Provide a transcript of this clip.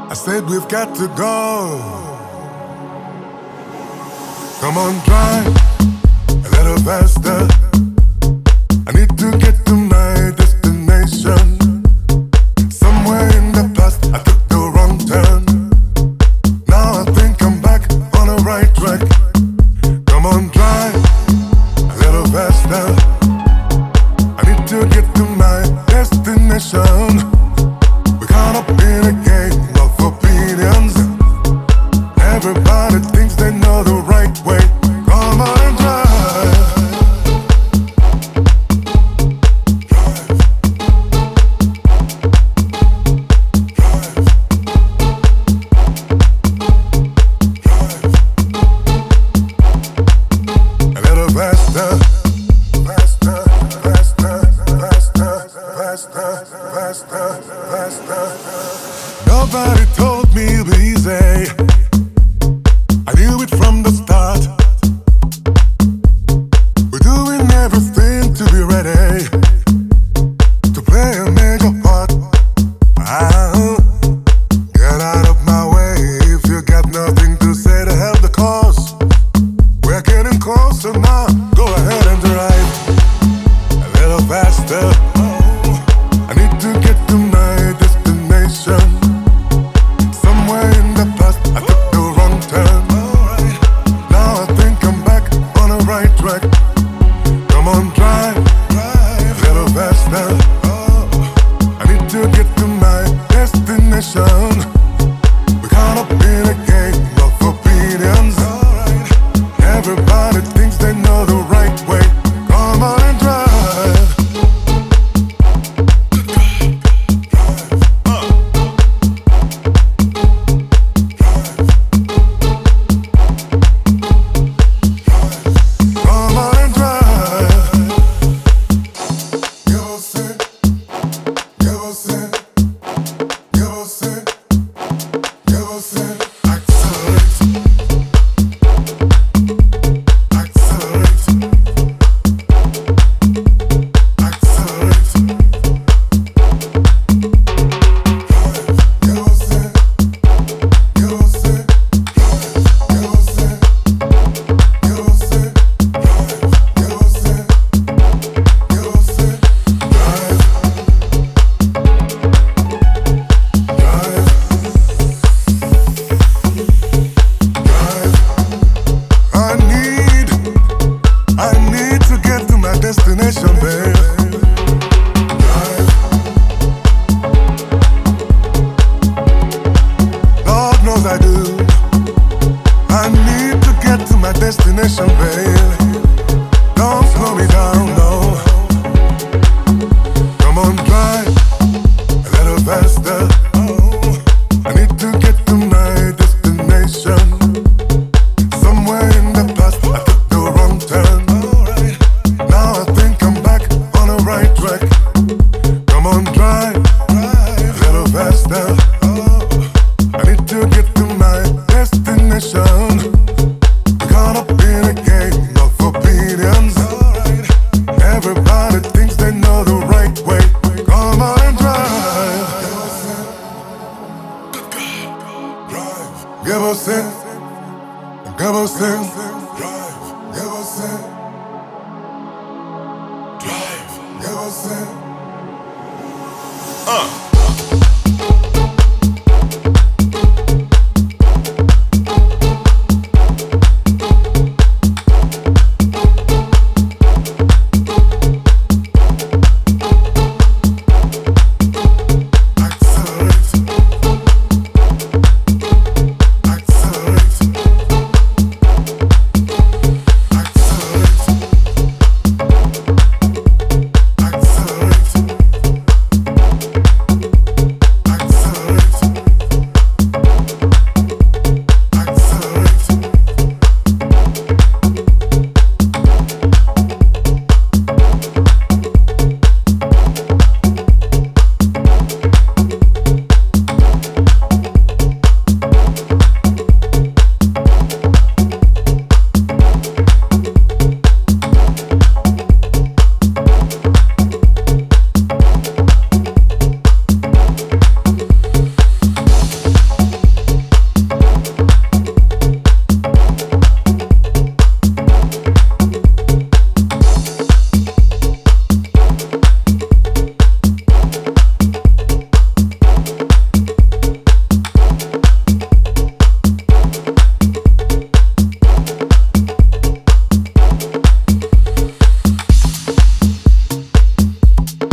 I said we've got to go. Come on, drive a little faster. I need to get to my destination. Somewhere in the past I took the wrong turn. Now I think I'm back on the right track. Come on, drive a little faster. I need to get to my destination. We're caught up in a game of opinions. Everybody thinks they know the right way. Come on and drive. A little faster. Faster, faster, faster, faster, faster, faster. Nobody told me it'd be easy. I knew it from the start. We're doing everything to be ready to play a major part. Get out of my way if you got nothing to say to help the cause. We're getting closer now. Go ahead and drive a little faster. I need to get to my destination. Somewhere in the past I took the wrong turn. Now I think I'm back on the right track. Come on, drive a little faster. I need to get to my destination. We're caught up in a game of opinions. Everybody thinks they know the right way. Come on and drive. Come on and drive. Give us it. Give us it. Give us it. Give us it. Accelerate. Accelerate. Accelerate. Give us it. Give us it. Give us it. Give us it. Give us it. Give us it. Drive. Drive. Drive. I need to get to my destination, babe. Drive. Lord knows I do. I need to get to my destination, babe. Don't slow me down, no. Come on, drive a little faster. I need to get to my destination. Somewhere in the past I took the wrong turn. Now I think I'm back on the right track. Come on, drive a little faster. I need to get to my destination. We're caught up in a game of opinions. Everybody thinks they know the right way. Come on and drive. Give us it.